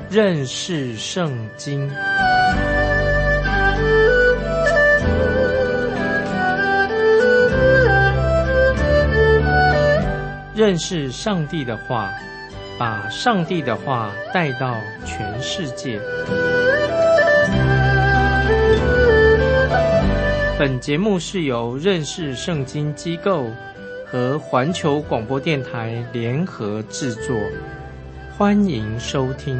认识圣经。认识上帝的话，把上帝的话带到全世界。本节目是由认识圣经机构和环球广播电台联合制作，欢迎收听。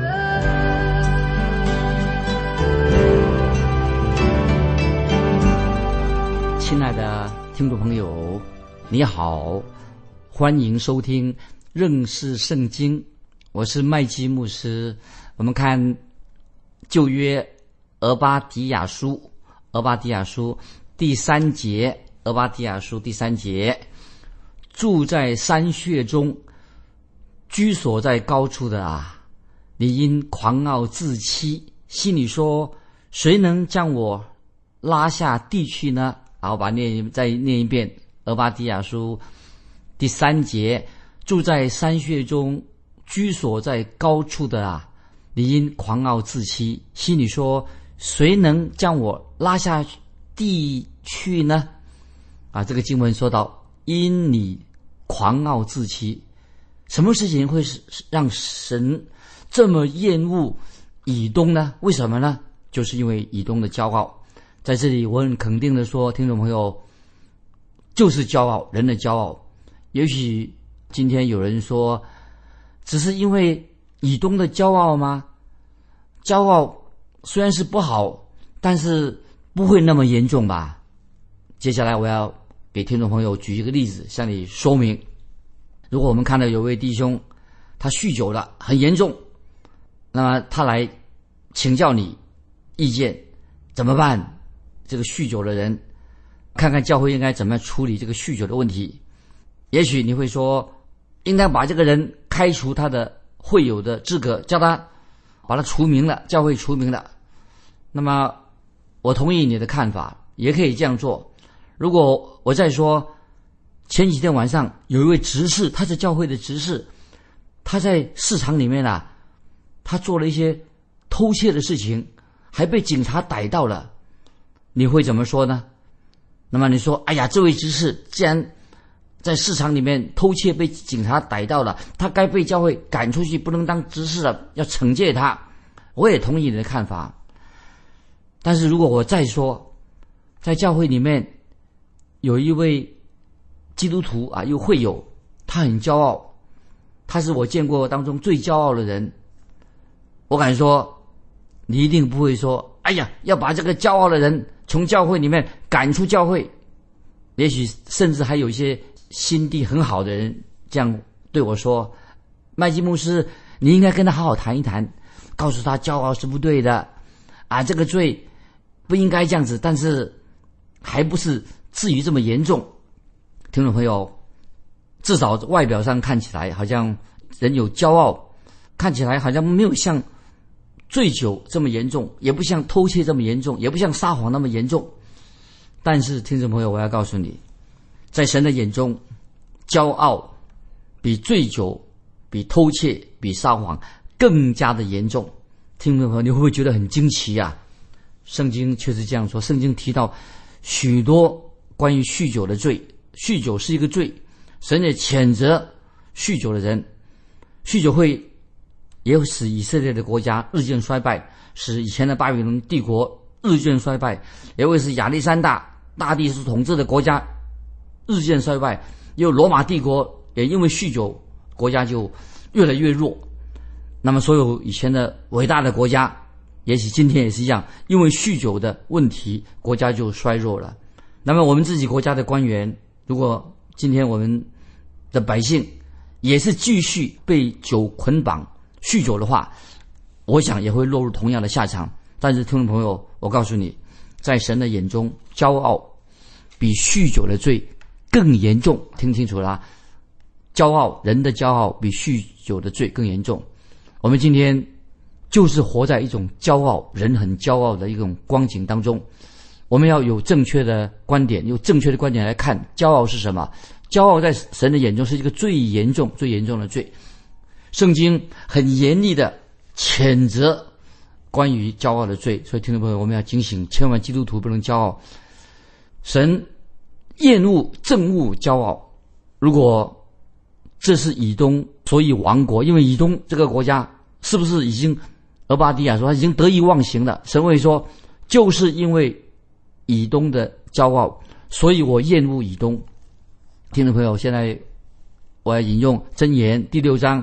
亲爱的听众朋友，你好，欢迎收听认识圣经，我是麦基牧师。我们看旧约俄巴底亚书第3节，俄巴底亚书第3节，住在山穴中，居所在高处的啊，你因狂傲自欺，心里说，谁能将我拉下地去呢？好，再念一遍，俄巴底亚书第3节，住在山穴中，居所在高处的啊，你因狂傲自欺，心里说，谁能将我拉下地去呢？啊，这个经文说到，因你狂傲自欺，什么事情会让神这么厌恶以东呢？为什么呢？就是因为以东的骄傲。在这里我很肯定的说，听众朋友，就是骄傲，人的骄傲。也许今天有人说，只是因为以东的骄傲吗？骄傲虽然是不好，但是不会那么严重吧。接下来我要给听众朋友举一个例子，向你说明。如果我们看到有位弟兄他酗酒了，很严重，那么他来请教你意见，怎么办？这个酗酒的人，看看教会应该怎么样处理这个酗酒的问题。也许你会说，应该把这个人开除他的会友的资格，叫他把他除名了，教会除名了。那么我同意你的看法，也可以这样做。如果我再说，前几天晚上有一位执事，他是教会的执事，他在市场里面啊，他做了一些偷窃的事情，还被警察逮到了，你会怎么说呢？那么你说，哎呀，这位执事既然在市场里面偷窃被警察逮到了，他该被教会赶出去，不能当执事了，要惩戒他。我也同意你的看法。但是如果我再说，在教会里面有一位基督徒啊，有会友，他很骄傲，他是我见过当中最骄傲的人。我敢说，你一定不会说，哎呀，要把这个骄傲的人从教会里面赶出教会。也许甚至还有一些心地很好的人这样对我说，麦基牧师，你应该跟他好好谈一谈，告诉他骄傲是不对的啊，这个罪不应该这样子，但是还不是至于这么严重。听众朋友，至少外表上看起来好像人有骄傲，看起来好像没有像醉酒这么严重，也不像偷窃这么严重，也不像撒谎那么严重。但是听众朋友，我要告诉你，在神的眼中，骄傲比醉酒、比偷窃、比撒谎更加的严重。听众朋友，你会不会觉得很惊奇啊？圣经确实这样说，圣经提到许多关于酗酒的罪，酗酒是一个罪，神也谴责酗酒的人。酗酒也会使以色列的国家日渐衰败，使以前的巴比伦帝国日渐衰败，也会使亚历山大大帝所统治的国家日渐衰败，也有罗马帝国也因为酗酒，国家就越来越弱。那么所有以前的伟大的国家，也许今天也是一样，因为酗酒的问题，国家就衰弱了。那么我们自己国家的官员，如果今天我们的百姓也是继续被酒捆绑酗酒的话，我想也会落入同样的下场。但是听众朋友，我告诉你，在神的眼中，骄傲比酗酒的罪更严重。听清楚了，骄傲，人的骄傲比酗酒的罪更严重。我们今天就是活在一种骄傲，人很骄傲的一种光景当中。我们要有正确的观点，用正确的观点来看骄傲是什么。骄傲在神的眼中是一个最严重的罪。圣经很严厉的谴责关于骄傲的罪。所以听众朋友，我们要警醒，千万基督徒不能骄傲。神厌恶憎恶骄傲。如果这是以东所以亡国，因为以东这个国家是不是已经俄巴底亚说他已经得意忘形了，神会说就是因为以东的骄傲，所以我厌恶以东。听众朋友，现在我要引用箴言第6章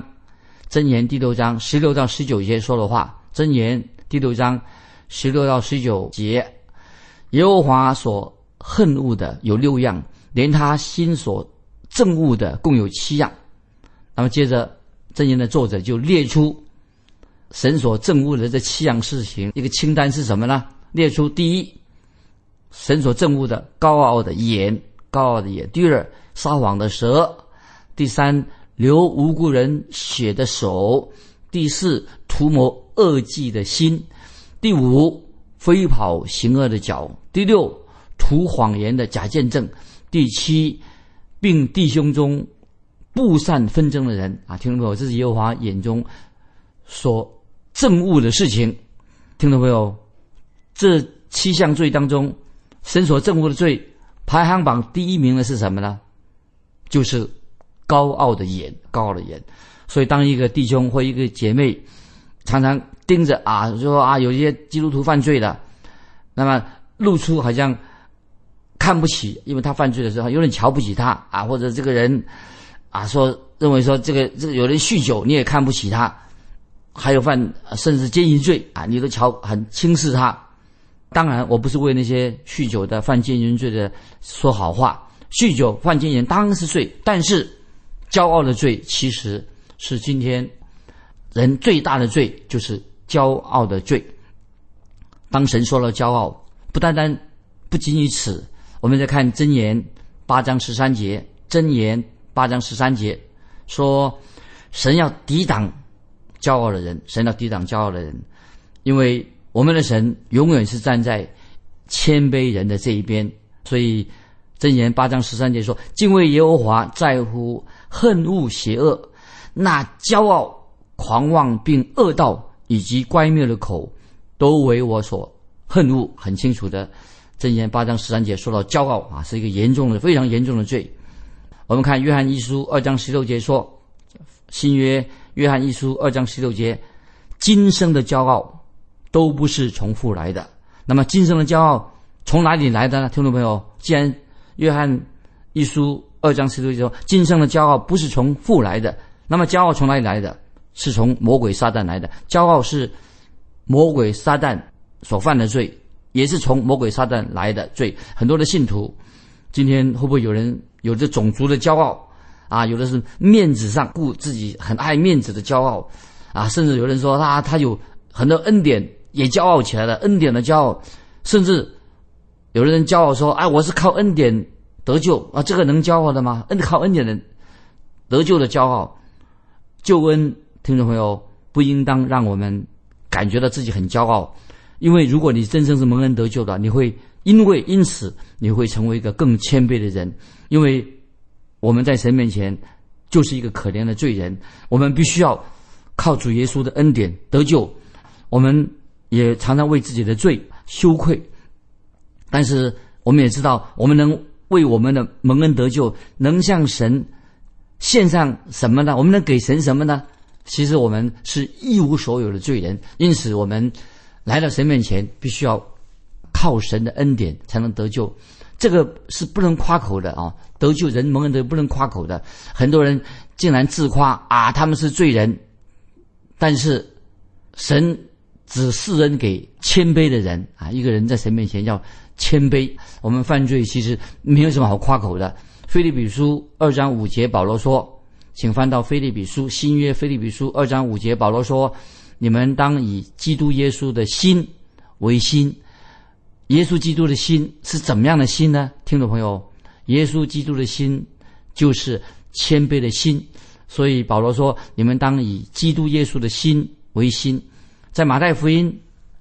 16到19节说的话。箴言第6章16到19节，耶和华所恨恶的有6样，连他心所憎恶的共有7样。那么接着箴言的作者就列出神所憎恶的这7样事情，一个清单是什么呢？列出第一，神所憎恶的高傲的眼；第二，撒谎的舌；第三，流无辜人血的手；第四，图谋恶计的心；第五，飞跑行恶的脚；第六，图谎言的假见证；第七，并弟兄中布散纷争的人。听众朋友，这是耶和华眼中所憎恶的事情。听众朋友，这7项罪当中，神所憎恶的罪排行榜第一名的是什么呢？就是高傲的眼。所以当一个弟兄或一个姐妹常常盯着说有一些基督徒犯罪了，那么露出好像看不起，因为他犯罪的时候有点瞧不起他或者这个人认为说这个有人酗酒你也看不起他，还有甚至奸淫罪你都很轻视他。当然我不是为那些酗酒的犯奸淫罪的说好话，酗酒犯奸淫当然是罪，但是骄傲的罪其实是今天人最大的罪，就是骄傲的罪。当神说了骄傲，不仅于此，我们再看箴言8章13节，箴言8章13节说，神要抵挡骄傲的人，因为我们的神永远是站在谦卑人的这一边。所以箴言8章13节说，敬畏耶和华在乎恨恶邪恶，那骄傲狂妄并恶道以及乖谬的口都为我所恨恶。很清楚的，箴言8章13节说到骄傲是一个非常严重的罪。我们看约翰一书2章16节说，新约约翰一书2章16节，今生的骄傲都不是从父来的。那么今生的骄傲从哪里来的呢？听众朋友，既然约翰一书2章16节说今生的骄傲不是从父来的，那么骄傲从哪里来的？是从魔鬼撒旦来的。骄傲是魔鬼撒旦所犯的罪，也是从魔鬼撒旦来的罪。很多的信徒今天会不会有人有着种族的骄傲有的是面子上顾自己很爱面子的骄傲甚至有人说他有很多恩典也骄傲起来了，恩典的骄傲。甚至有人骄傲说我是靠恩典得救这个能骄傲的吗？靠恩典的得救的骄傲。救恩，听众朋友，不应当让我们感觉到自己很骄傲，因为如果你真正是蒙恩得救的，因此你会成为一个更谦卑的人。因为我们在神面前就是一个可怜的罪人，我们必须要靠主耶稣的恩典得救。我们也常常为自己的罪羞愧，但是我们也知道，我们能为我们的蒙恩得救，能向神献上什么呢？我们能给神什么呢？其实我们是一无所有的罪人，因此我们来到神面前必须要靠神的恩典才能得救。这个是不能夸口的得救人蒙恩得救不能夸口的。很多人竟然自夸他们是罪人，但是神只施恩给谦卑的人一个人在神面前要谦卑。我们犯罪其实没有什么好夸口的。腓立比书2章5节保罗说，请翻到腓立比书新约腓立比书2章5节，保罗说，你们当以基督耶稣的心为心。耶稣基督的心是怎么样的心呢？听众朋友，耶稣基督的心就是谦卑的心。所以保罗说，你们当以基督耶稣的心为心。在马太福音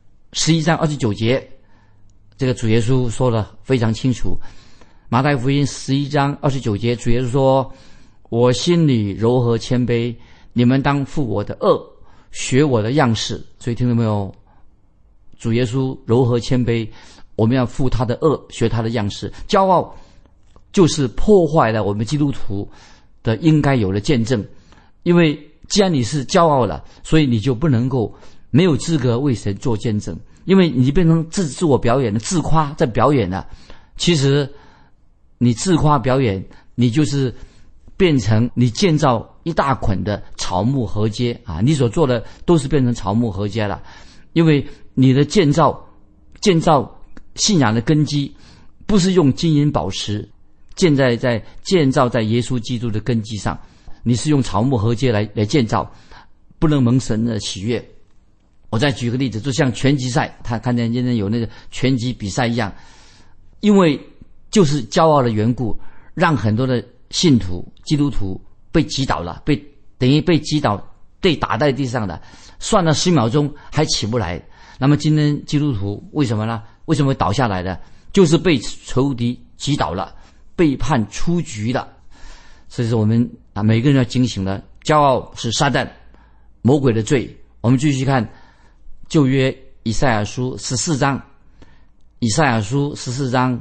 11章29节，这个主耶稣说得非常清楚。马太福音11章29节，主耶稣说，我心里柔和谦卑，你们当负我的恶， 学我的样式。所以听到没有？主耶稣柔和谦卑，我们要负他的恶，学他的样式。骄傲就是破坏了我们基督徒的应该有的见证。因为既然你是骄傲了，所以你就不能够没有资格为神做见证，因为你变成自我表演了，自夸在表演了。其实你自夸表演，你就是变成你建造一大捆的草木禾秸啊！你所做的都是变成草木禾秸了，因为你的建造信仰的根基，不是用金银宝石建造在耶稣基督的根基上，你是用草木禾秸来建造，不能蒙神的喜悦。我再举个例子，就像拳击赛，他看见今天有那个拳击比赛一样，因为就是骄傲的缘故，让很多的信徒基督徒被击倒了，等于被击倒，被打在地上的，算了10秒钟还起不来。那么今天基督徒为什么呢？为什么会倒下来的？就是被仇敌击倒了，被判出局了。所以说我们每个人要警醒了，骄傲是撒旦魔鬼的罪。我们继续看旧约以赛亚书14章，以赛亚书14章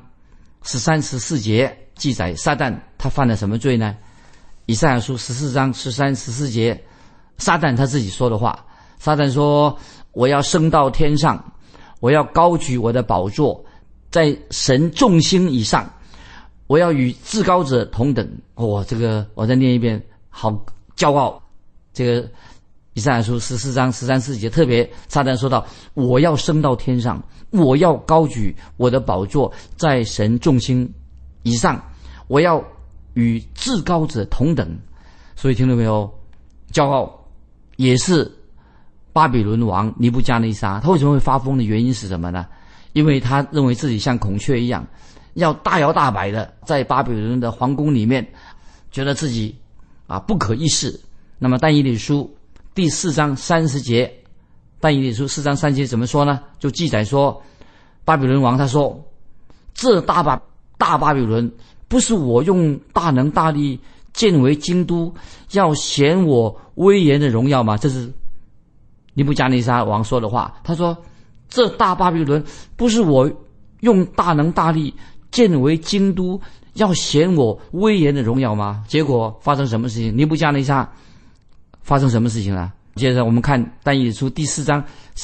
13、14节记载撒旦他犯了什么罪呢？以赛亚书14章13、14节，撒旦他自己说的话。撒旦说：我要升到天上，我要高举我的宝座，在神众星以上，我要与至高者同等。这个我再念一遍，好骄傲。这个以赛亚书14章13、14节特别撒旦说到：我要升到天上，我要高举我的宝座，在神众星以上，我要与至高者同等。所以听到没有？骄傲也是巴比伦王尼布加内撒他为什么会发疯的原因是什么呢？因为他认为自己像孔雀一样，要大摇大摆的在巴比伦的皇宫里面，觉得自己不可一世。那么但以理书第4章30节，但以理书4章30节怎么说呢？就记载说，巴比伦王他说：这大巴比伦不是我用大能大力建为京都，要显我威严的荣耀吗？这是尼布加内撒王说的话。他说：这大巴比伦不是我用大能大力建为京都，要显我威严的荣耀吗？结果发生什么事情？尼布加内撒发生什么事情呢？接着我们看但以理书第4章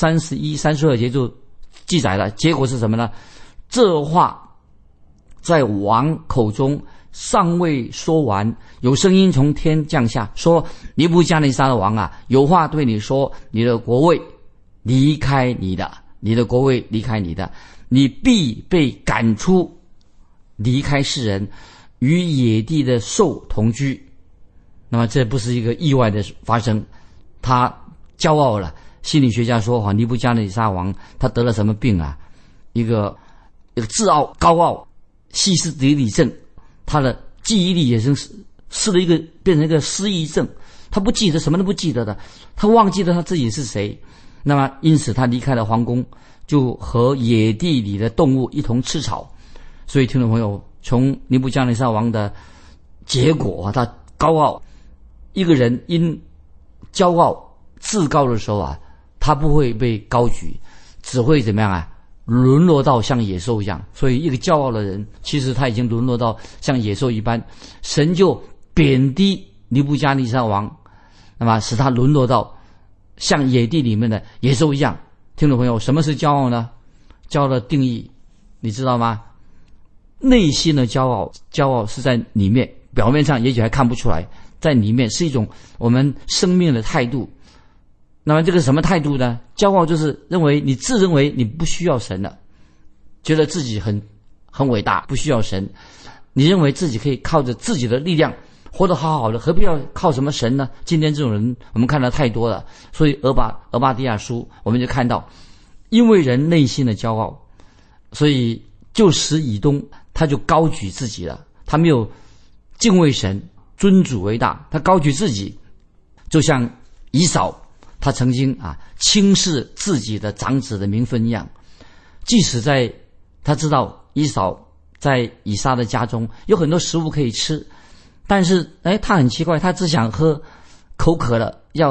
31、32节就记载了，结果是什么呢？这话在王口中尚未说完，有声音从天降下，说：尼布加内撒的王啊，有话对你说，你的国位离开你的，你的国位离开你的，你必被赶出，离开世人，与野地的兽同居。那么这不是一个意外的发生，他骄傲了。心理学家说尼布加内撒王他得了什么病啊？一个自傲高傲西斯底里症，他的记忆力也是变成一个失忆症，他不记得，什么都不记得的，他忘记了他自己是谁。那么因此他离开了皇宫，就和野地里的动物一同吃草。所以听众朋友，从尼布加内撒王的结果，他高傲，一个人因骄傲自高的时候他不会被高举，只会怎么样沦落到像野兽一样。所以一个骄傲的人，其实他已经沦落到像野兽一般，神就贬低尼布加内撒王，那么使他沦落到像野地里面的野兽一样。听众朋友，什么是骄傲呢？骄傲的定义你知道吗？内心的骄傲是在里面，表面上也许还看不出来，在里面是一种我们生命的态度。那么这个什么态度呢？骄傲就是自认为你不需要神了，觉得自己很伟大，不需要神。你认为自己可以靠着自己的力量活得好好的，何必要靠什么神呢？今天这种人我们看到太多了。所以俄巴底亚书我们就看到，因为人内心的骄傲，所以就使以东他就高举自己了，他没有敬畏神，尊主为大，他高举自己，就像以扫他曾经轻视自己的长子的名分一样。即使在他知道以扫在以撒的家中有很多食物可以吃，但是他很奇怪，他只想口渴了要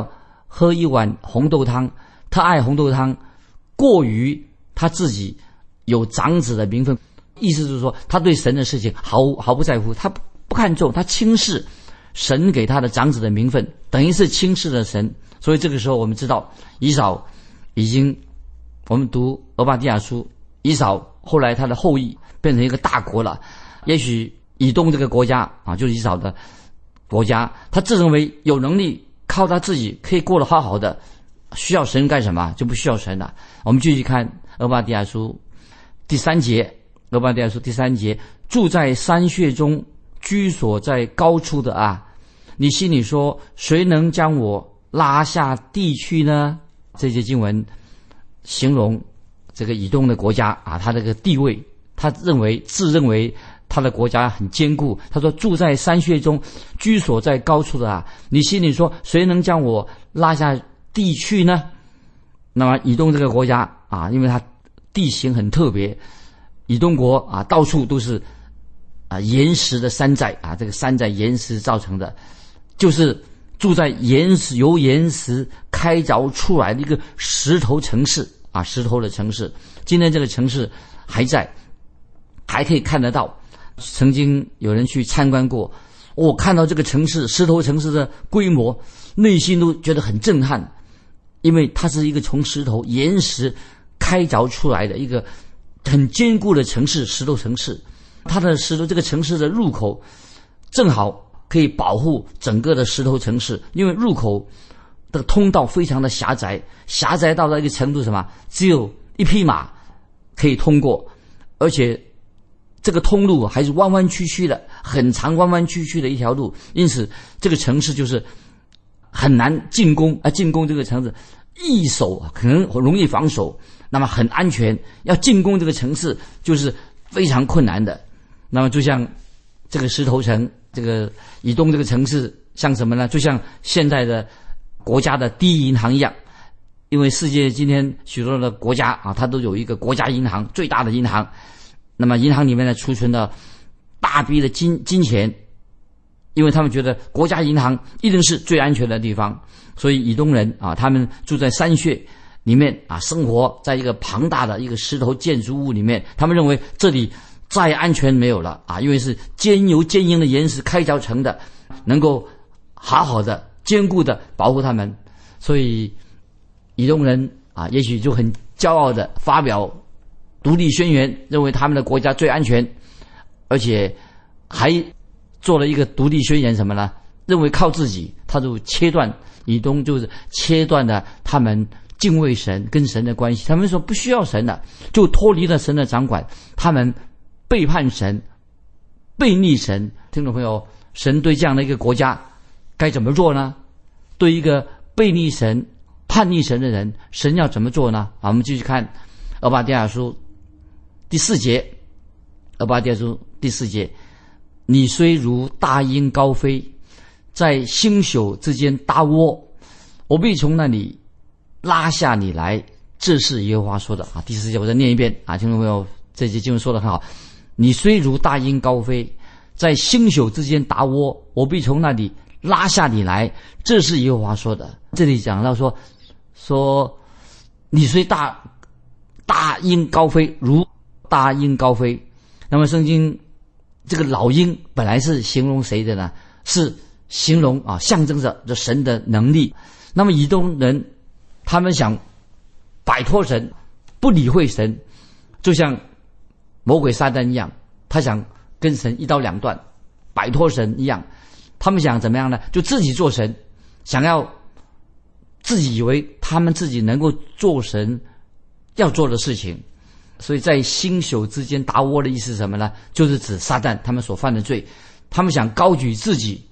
喝一碗红豆汤，他爱红豆汤过于他自己有长子的名分，意思就是说他对神的事情毫不在乎，他不看重，他轻视神给他的长子的名分，等于是轻视了神。所以这个时候我们知道以扫已经，我们读俄巴底亚书，以扫后来他的后裔变成一个大国了。也许以东这个国家啊，就是以扫的国家，他自认为有能力靠他自己可以过得好好的，需要神干什么？就不需要神了。我们继续看俄巴底亚书第3节，俄巴底亚书第3节，住在山穴中，居所在高处的啊，你心里说，谁能将我拉下地去呢？这些经文形容这个以东的国家啊，他这个地位，他自认为他的国家很坚固。他说，住在山穴中，居所在高处的啊，你心里说，谁能将我拉下地去呢？那么以东这个国家啊，因为它地形很特别，以东国啊，到处都是岩石的山寨啊，这个山寨岩石造成的，就是住在由岩石开凿出来的一个石头城市啊，石头的城市。今天这个城市还在，还可以看得到。曾经有人去参观过，我看到这个城市，石头城市的规模，内心都觉得很震撼，因为它是一个从石头岩石开凿出来的一个很坚固的城市，石头城市。它的石头这个城市的入口正好可以保护整个的石头城市，因为入口的通道非常的狭窄，狭窄到了一个程度，什么？只有一匹马可以通过，而且这个通路还是弯弯曲曲的，很长弯弯曲曲的一条路，因此这个城市就是很难进攻进攻这个城市易守，可能容易防守，那么很安全。要进攻这个城市就是非常困难的。那么就像这个石头城，这个以东这个城市像什么呢？就像现在的国家的第一银行一样，因为世界今天许多的国家啊，它都有一个国家银行，最大的银行。那么银行里面呢，储存了大笔的金钱，因为他们觉得国家银行一定是最安全的地方，所以以东人啊，他们住在山穴里面啊，生活在一个庞大的一个石头建筑物里面，他们认为这里再安全没有了啊，因为是由坚硬的岩石开凿成的，能够好好的坚固的保护他们。所以以东人啊，也许就很骄傲的发表独立宣言，认为他们的国家最安全，而且还做了一个独立宣言，什么呢？认为靠自己，他就切断以东，就是切断了他们敬畏神跟神的关系。他们说不需要神了，就脱离了神的掌管，他们背叛神，背逆神。听众朋友，神对这样的一个国家该怎么做呢？对一个背逆神、叛逆神的人，神要怎么做呢？我们继续看俄巴底亚书第4节，俄巴底亚书第4节，你虽如大鹰高飞，在星宿之间搭窝，我必从那里拉下你来，这是耶和华说的啊。第4节我再念一遍啊，听众朋友，这节经文说得很好。你虽如大鹰高飞，在星宿之间搭窝，我必从那里拉下你来，这是耶和华说的。这里讲到说你虽大鹰高飞，如大鹰高飞。那么圣经这个老鹰本来是形容谁的呢？是形容象征着神的能力。那么以东人他们想摆脱神，不理会神，就像魔鬼撒旦一样，他想跟神一刀两断，摆脱神一样。他们想怎么样呢？就自己做神，想要自己以为他们自己能够做神要做的事情。所以在星宿之间搭窝的意思是什么呢？就是指撒旦他们所犯的罪。他们想高举自己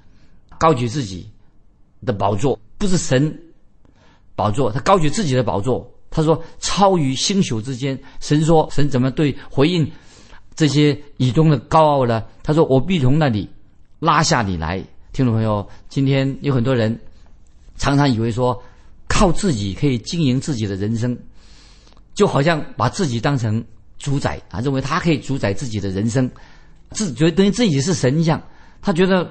的宝座，不是神宝座，他高举自己的宝座。他说超于星宿之间。神说，神怎么对回应这些以东的高傲呢？他说我必从那里拉下你来。听众朋友，今天有很多人常常以为说靠自己可以经营自己的人生，就好像把自己当成主宰认为他可以主宰自己的人生，觉得等于自己是神一样。他觉得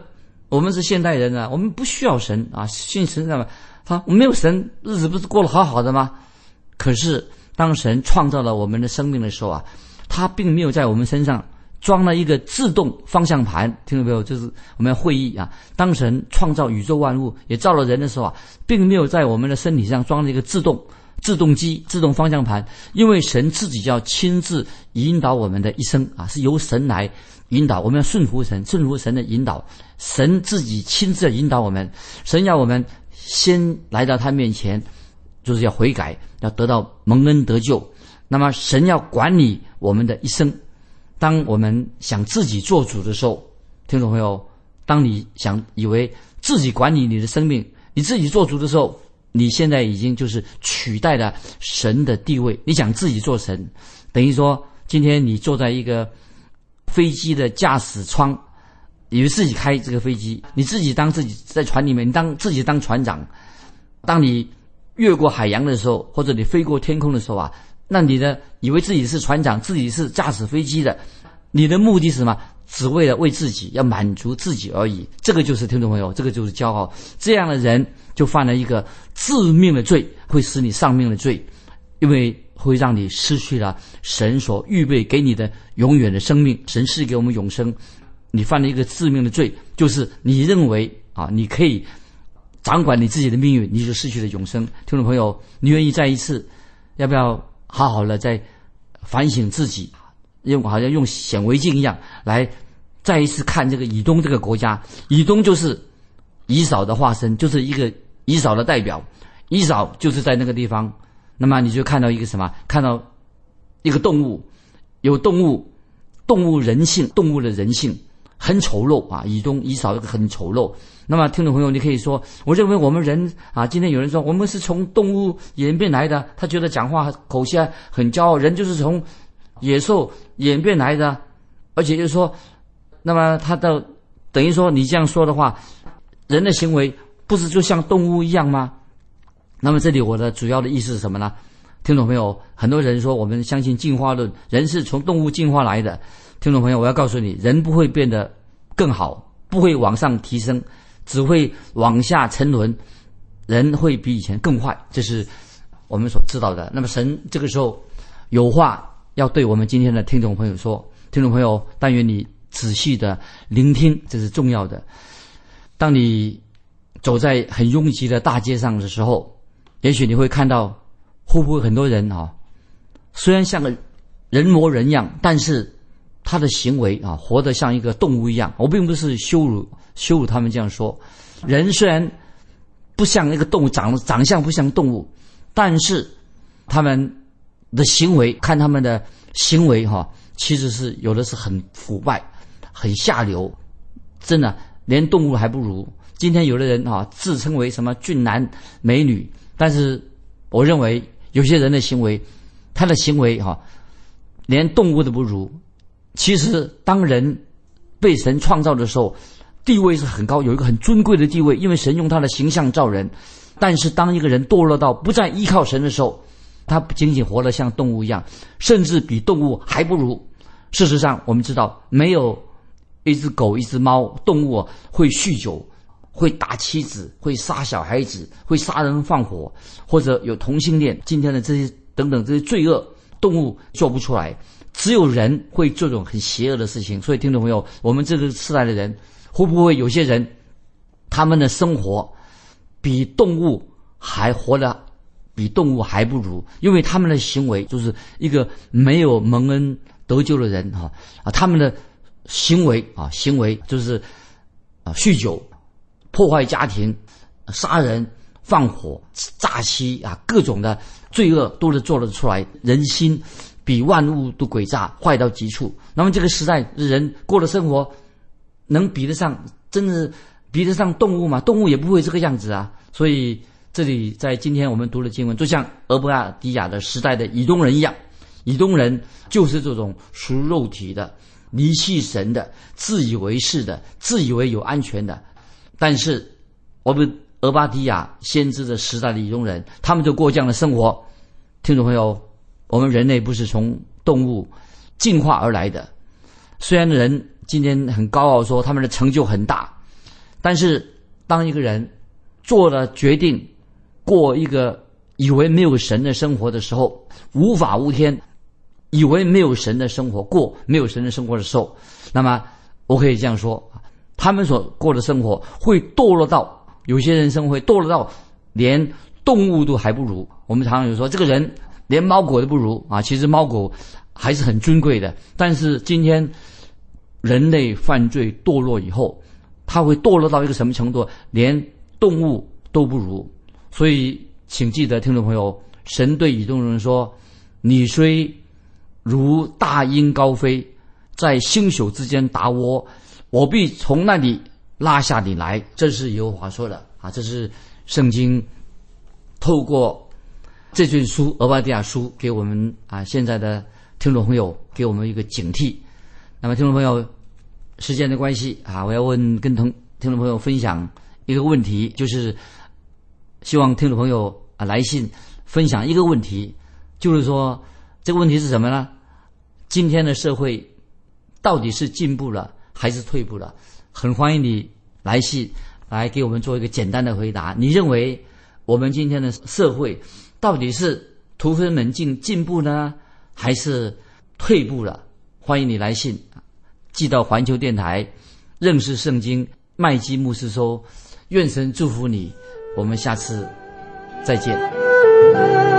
我们是现代人啊，我们不需要神啊，信神干嘛？我没有神，日子不是过得好好的吗？可是当神创造了我们的生命的时候啊，他并没有在我们身上装了一个自动方向盘，听到没有？就是我们要会意啊。当神创造宇宙万物，也造了人的时候啊，并没有在我们的身体上装了一个自动机、自动方向盘，因为神自己要亲自引导我们的一生啊，是由神来引导，我们要顺服神的引导，神自己亲自引导我们，神要我们先来到他面前，就是要悔改，要得到蒙恩得救。那么神要管理我们的一生。当我们想自己做主的时候，听众朋友，当你以为自己管理你的生命，你自己做主的时候，你现在已经就是取代了神的地位。你想自己做神，等于说今天你坐在一个飞机的驾驶舱，以为自己开这个飞机，你自己在船里面，你自己当船长。当你越过海洋的时候，或者你飞过天空的时候啊，那你以为自己是船长，自己是驾驶飞机的，你的目的是什么？只为了为自己，要满足自己而已。这个就是听众朋友，这个就是骄傲。这样的人就犯了一个致命的罪，会使你丧命的罪，因为会让你失去了神所预备给你的永远的生命。神赐给我们永生，你犯了一个致命的罪，就是你认为啊，你可以掌管你自己的命运，你就失去了永生。听众朋友，你愿意再一次，要不要好好的再反省自己，好像用显微镜一样来再一次看这个以东这个国家。以东就是以扫的化身，就是一个以扫的代表。以扫就是在那个地方，那么你就看到一个什么？看到一个动物，有动物人性，动物的人性很丑陋啊。以扫这个很丑陋。那么听众朋友，你可以说，我认为我们人啊，今天有人说我们是从动物演变来的，他觉得讲话口气很骄傲，人就是从野兽演变来的，而且就是说，那么他的等于说你这样说的话，人的行为不是就像动物一样吗？那么这里我的主要的意思是什么呢？听众朋友，很多人说我们相信进化论，人是从动物进化来的。听众朋友，我要告诉你，人不会变得更好，不会往上提升，只会往下沉沦，人会比以前更坏，这是我们所知道的。那么神这个时候有话要对我们今天的听众朋友说，听众朋友，但愿你仔细的聆听，这是重要的。当你走在很拥挤的大街上的时候，也许你会看到会不会很多人啊，虽然像个人模人样，但是他的行为啊，活得像一个动物一样。我并不是羞辱他们这样说，人虽然不像那个动物，长相不像动物，但是他们的行为，看他们的行为其实是有的是很腐败，很下流，真的连动物还不如。今天有的人自称为什么俊男美女，但是我认为有些人的行为，他的行为连动物都不如。其实当人被神创造的时候，地位是很高，有一个很尊贵的地位，因为神用他的形象造人。但是当一个人堕落到不再依靠神的时候，他不仅仅活得像动物一样，甚至比动物还不如。事实上我们知道，没有一只狗一只猫动物会酗酒，会打妻子，会杀小孩子，会杀人放火，或者有同性恋，今天的这些等等这些罪恶，动物做不出来，只有人会做这种很邪恶的事情。所以听众朋友，我们这个时代的人，会不会有些人他们的生活比动物还活得比动物还不如？因为他们的行为就是一个没有蒙恩得救的人他们的行为就是酗酒、破坏家庭、杀人、放火、诈欺各种的罪恶都是做得出来，人心比万物都诡诈，坏到极处。那么这个时代人过的生活能比得上，真的比得上动物吗？动物也不会这个样子啊。所以这里在今天我们读的经文，就像俄伯拉底亚的时代的以东人一样，以东人就是这种属肉体的、离弃神的、自以为是的、自以为有安全的。但是我们俄巴底亚先知的时代的以东人，他们就过这样的生活。听众朋友，我们人类不是从动物进化而来的。虽然人今天很高傲说他们的成就很大， 但是当一个人做了决定，过一个以为没有神的生活的时候，无法无天，以为没有神的生活过没有神的生活的时候，那么我可以这样说，他们所过的生活会堕落到，有些人生会堕落到连动物都还不如。我们常常有说这个人连猫狗都不如啊，其实猫狗还是很尊贵的，但是今天人类犯罪堕落以后，他会堕落到一个什么程度，连动物都不如。所以请记得，听众朋友，神对以东人说，你虽如大鹰高飞，在星宿之间打窝，我必从那里拉下你来。这是耶和华说的啊，这是圣经透过这卷书俄巴底亚书给我们啊现在的听众朋友给我们一个警惕。那么听众朋友，时间的关系啊，我要跟听众朋友分享一个问题，就是希望听众朋友啊来信分享一个问题，就是说这个问题是什么呢？今天的社会到底是进步了还是退步了？很欢迎你来信来给我们做一个简单的回答。你认为我们今天的社会到底是突飞猛进进步呢，还是退步了？欢迎你来信寄到环球电台认识圣经麦基牧师收。愿神祝福你，我们下次再见。